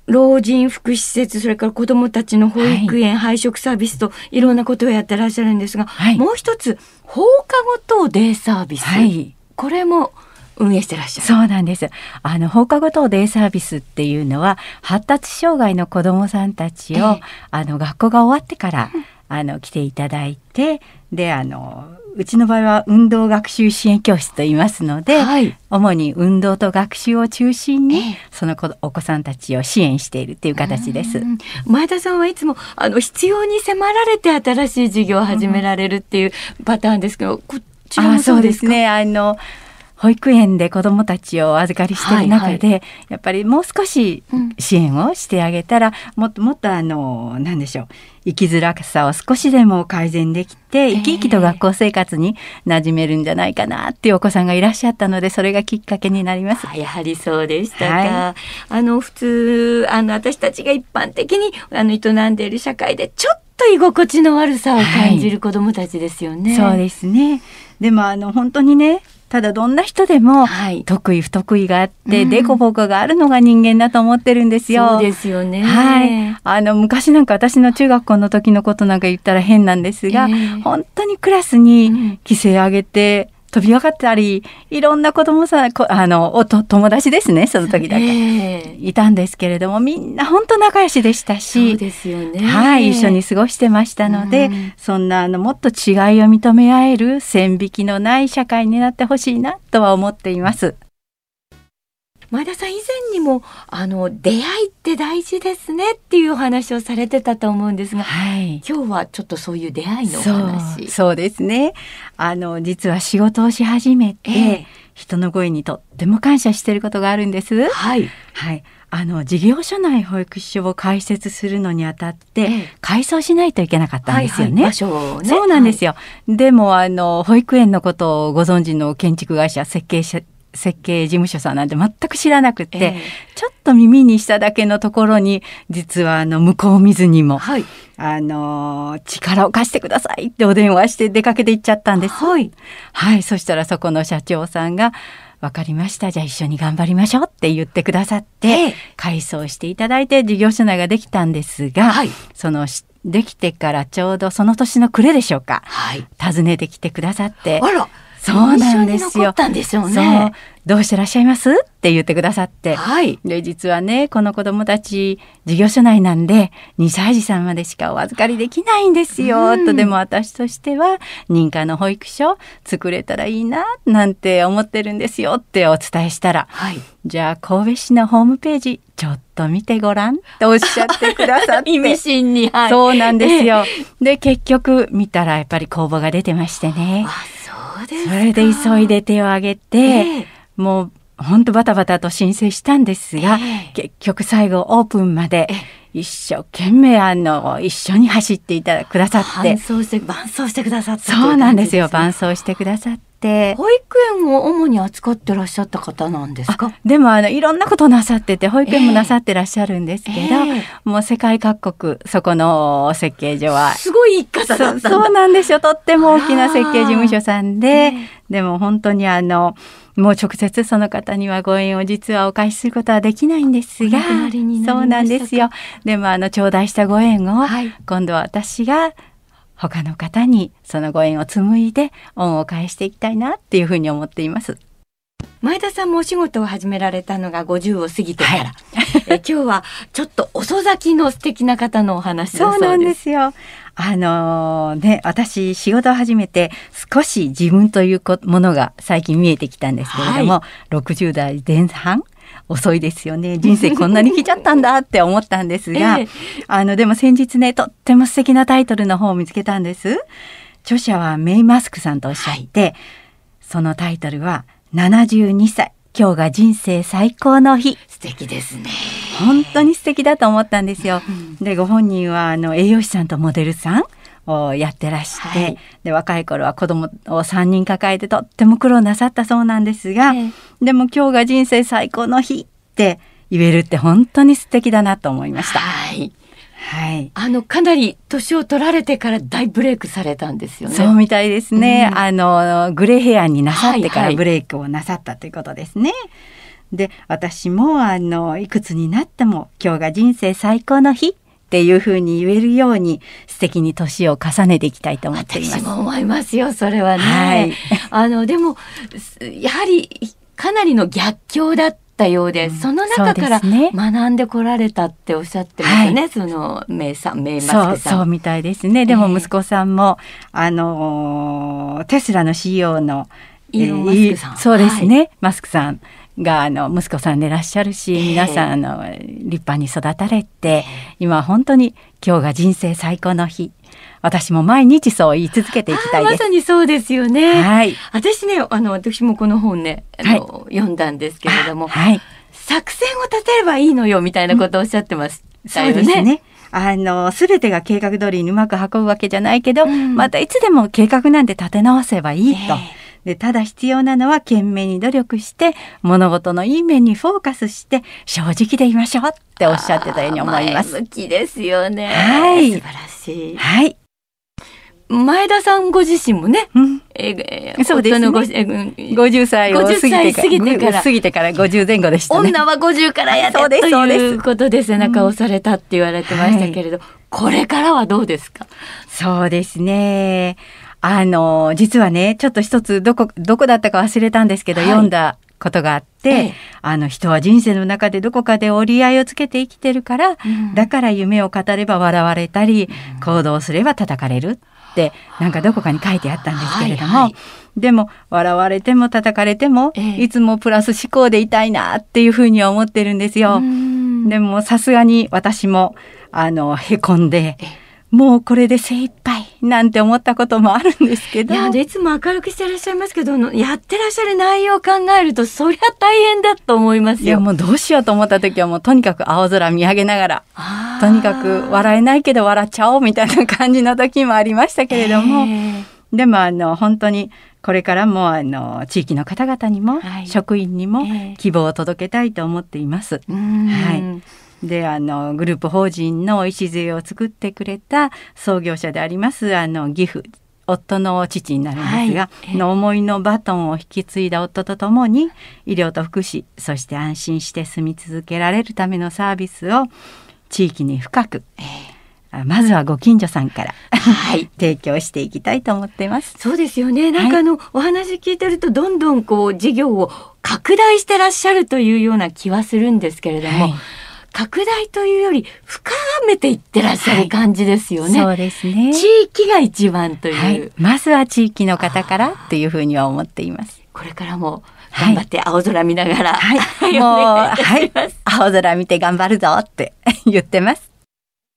老人福祉施設、それから子どもたちの保育園、配食サービスといろんなことをやってらっしゃるんですが、もう一つ放課後等デイサービス、これも運営してらっしゃる。 そうなんです。放課後等デイサービスっていうのは発達障害の子どもさんたちを、学校が終わってから来ていただいて、でうちの場合は運動学習支援教室と言いますので、主に運動と学習を中心に、そのお子さんたちを支援しているっていう形です。 前田さんはいつも必要に迫られて新しい授業を始められるっていうパターンですけど、こちらもそうですか？ そうですね。保育園で子どもたちをお預かりしている中で、やっぱりもう少し支援をしてあげたら、もっともっと何でしょう、生きづらさを少しでも改善できて、生き生きと学校生活に馴染めるんじゃないかなっていうお子さんがいらっしゃったので、それがきっかけになります。 やはりそうでしたか。普通私たちが一般的に営んでいる社会でちょっと居心地の悪さを感じる子どもたちですよね。 そうですね。でも本当にね、ただどんな人でも得意不得意があって、デコボコがあるのが人間だと思ってるんですよ。 そうですよね。 昔なんか私の中学校の時のことなんか言ったら変なんですが、本当にクラスに規制上げて飛び上がったり、いろんな子供さん友達ですね、その時だけ、いたんですけれども、みんな本当仲良しでしたし、 そうですよね。 一緒に過ごしてましたので、そんなもっと違いを認め合える線引きのない社会になってほしいなとは思っています。 前田さん以前にも出会いって大事ですねっていうお話をされてたと思うんですが、今日はちょっとそういう出会いのお話。 そうですね。実は仕事をし始めて、人の声にとっても感謝していることがあるんです。事業所内保育所を開設するのにあたって、改装しないといけなかったんですよね。 場所をね。 そうなんですよ。でも保育園のことをご存知の建築会社、設計事務所さんなんて全く知らなくて、ちょっと耳にしただけのところに、実は向こう見ずにも、力を貸してくださいってお電話して出かけて行っちゃったんです。そしたらそこの社長さんが、わかりました、じゃあ一緒に頑張りましょうって言ってくださって、改装していただいて事業所内ができたんですが、できてからちょうどその年の暮れでしょうか、訪ねてきてくださって、そうなんですよ。どうしてらっしゃいますって言ってくださって、で実はね、この子どもたち事業所内なんで2歳児さんまでしかお預かりできないんですよ、と。でも私としては認可の保育所作れたらいいななんて思ってるんですよってお伝えしたら、じゃあ神戸市のホームページちょっと見てごらんとおっしゃってくださって意味深に、 そうなんですよ。で結局見たらやっぱり公募が出てましてね、それで急いで手を挙げて、もう本当バタバタと申請したんですが、結局最後オープンまで一生懸命一緒に走ってくださって、 伴走してくださって、 そうなんですよ、伴走してくださって。 保育園を主に扱ってらっしゃった方なんですか？ でもいろんなことなさってて、保育園もなさってらっしゃるんですけど、もう世界各国、そこの設計所はすごい一家だったんだ。 そうなんですよ。とっても大きな設計事務所さんで、でも本当にもう直接その方にはご縁を実はお返しすることはできないんですが、そうなんですよ。でも頂戴したご縁を、今度は私が他の方にそのご縁を紡いで恩を返していきたいなっていうふうに思っています。 前田さんもお仕事を始められたのが50を過ぎてから、今日はちょっと遅咲きの素敵な方のお話だそうです。 そうなんですよ。私仕事を始めて少し自分というものが最近見えてきたんですけれども、60代前半、遅いですよね。人生こんなに来ちゃったんだって思ったんですが、でも先日ね、とっても素敵なタイトルの本を見つけたんです。著者はメイ・マスクさんとおっしゃって、そのタイトルは72歳今日が人生最高の日。 素敵ですね。 本当に素敵だと思ったんですよ。でご本人は栄養士さんとモデルさんをやってらして、で若い頃は子供を3人抱えてとっても苦労なさったそうなんですが、でも今日が人生最高の日って言えるって本当に素敵だなと思いました。 かなり年を取られてから大ブレイクされたんですよね。 そうみたいですね。グレーヘアになさってからブレイクをなさったということですね。 で私もいくつになっても今日が人生最高の日っていう風に言えるように素敵に年を重ねていきたいと思っています。 私も思いますよそれはね、はい、でもやはりかなりの逆境だったようで、その中から学んでこられたっておっしゃってますね、はい、そのメイマスクさん。 そうみたいですね。でも息子さんもテスラの CEO のイーロンマスクさん、 そうですね、はい、マスクさんが息子さんでいらっしゃるし、皆さん立派に育たれて、今本当に今日が人生最高の日、私も毎日そう言い続けていきたいです。 まさにそうですよね、 はい、 私ね私もこの本ね読んだんですけれども、はい、作戦を立てればいいのよみたいなことをおっしゃってましたよね、 そうですね。全てが計画通りにうまく運ぶわけじゃないけど、またいつでも計画なんて立て直せばいいと、でただ必要なのは懸命に努力して物事のいい面にフォーカスして正直でいましょうっておっしゃってたように思います。 前向きですよね、 はい、 素晴らしい。 はい、 前田さんご自身もね、 そうですね、50歳を過ぎてから50前後でしたね。 女は50からやってということで背中を押されたって言われてましたけれど、これからはどうですか？ そうですね、実はねちょっと一つどこだったか忘れたんですけど、読んだことがあって、人は人生の中でどこかで折り合いをつけて生きてるから、だから夢を語れば笑われたり、行動すれば叩かれるってなんかどこかに書いてあったんですけれども、でも笑われても叩かれても、いつもプラス思考でいたいなっていうふうに思ってるんですよ。でもさすがに私もへこんで、もうこれで精一杯なんて思ったこともあるんですけど、 いつも明るくしてらっしゃいますけど、やってらっしゃる内容を考えるとそりゃ大変だと思いますよ。 いやもうどうしようと思った時はもうとにかく青空見上げながら、とにかく笑えないけど笑っちゃおうみたいな感じの時もありましたけれども、でも本当にこれからも地域の方々にも、職員にも希望を届けたいと思っています。はい、でグループ法人の礎を作ってくれた創業者であります義父、夫の父になるんですが、の思いのバトンを引き継いだ夫とともに医療と福祉、そして安心して住み続けられるためのサービスを地域に深く、まずはご近所さんから、提供していきたいと思っています。 そうですよね。なんかお話聞いてるとどんどん事業を拡大してらっしゃるというような気はするんですけれども、拡大というより深めていってらっしゃる感じですよね。 そうですね。 地域が一番という、 まずは地域の方からっていうふうには思っています。 これからも頑張って青空見ながら、 もう青空見て頑張るぞって言ってます。